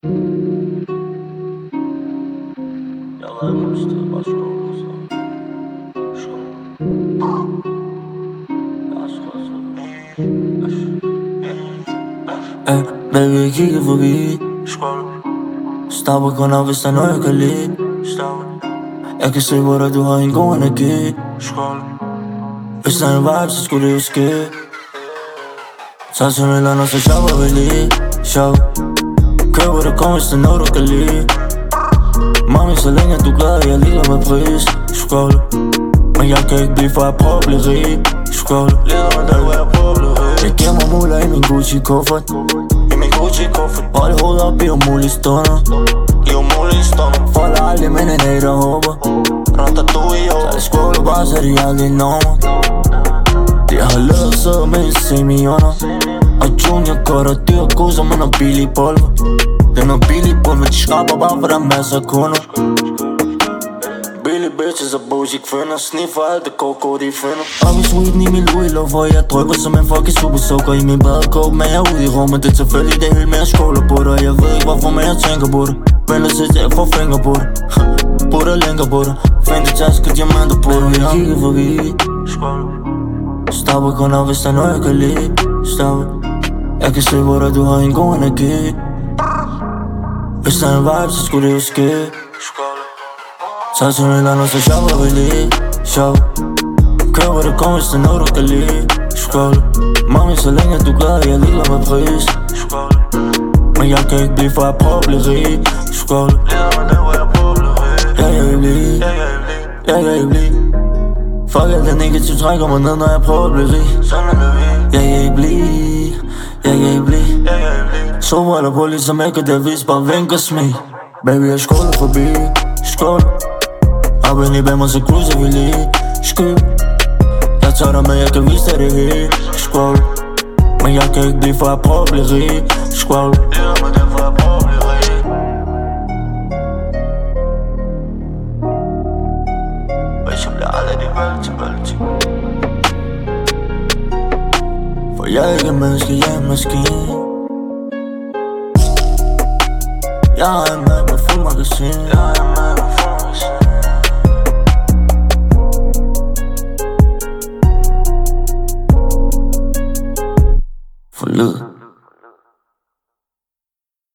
Jeg har været nogle steder, bare skålet, så skål. Jeg har skålet. Baby, kigger forbi. Skål. Stopper kun op, hvis der er noget, jeg kan lide. Skål. Jeg kan se, hvor du har en god energi. Skål. Hvis der er en vibe, så skulle det jo ske. Tager til Milan, og så shopper vi lige. Shop. Kør, hvor der kommer, hvis der er noget, du kan lide. Mami, så længe du glad, jeg ligeglad med pris. Skål. Men jeg kan ikke blive, for jeg prøver at blive rig. Skål. Leder mig der, hvor jeg prøver at blive rig. Jeg giver mig muler i min Gucci-kuffert. I min Gucci-kuffert. Hold hovedet op i umulige stunder. I umulige stunder. Folder aldrig, men en hater håber. Ratatouille, jo. Så det skål bare, så de aldrig når mig. De har lavet sidder med en semioner. Og Junior cutter, de er gode som en billig pulver. Den er billig pulver, de skraber bare, for der er masser af kunder. Billige bitches og bougie kvinder. Sniffer alt det koko, de finder. Op i sweeten i min Louis Love, hvor jeg drypper som en fucking supersukker i min badekåb. Men jeg er ude i rummet, det er tilfældigt, det er helt mere skåler på det. Og jeg ved ikke hvorfor, men jeg tænker på det. Venter til jeg får fingre på det. Putter længere på det. Find det taske, diamanter på det. Jeg kigger forbi. Skål. Stopper kun op, hvis der er noget, jeg kan lide. Stopper. Jeg kan se, hvor du har en god energi. Hvis der er en vibe, så skulle det jo ske. Skål. Tager til Milan, og så shopper vi lige. Shop. Kør, hvor der kommer, hvis der er noget, du kan lide. Skål. Mami, så længe du glad, jeg ligeglad med pris. Skål. Men jeg kan ikke blive, for jeg prøver at blive rig. Skål. Leder mig der, hvor jeg prøver at blive rig. Jeg kan ikke blive. Jeg kan ikke blive. Fuck alt det negativt trækker mig ned, når jeg prøver at blive rig. Sådan er det vi. Jeg kan ikke blive. Jeg kan ikke blive. Jeg kan ikke blive. Solbriller på ligesom ikke, og det vis bare vink og smil. Baby, jeg skåler forbi. Skål. Op ind i bag mig, så cruiser vi lige. Skål. Jeg tager dig med, jeg kan vise dig det hele. Skål. Men jeg kan ikke blive, for jeg prøver at blive rig. Skål. Leder mig der, hvor jeg prøver at blive rig. Hvis jeg bliver aldrig de valg til. For jeg er ikke en menneske, jeg er en maskine. Jeg er en mand med fuld magasin. Jeg er en mand.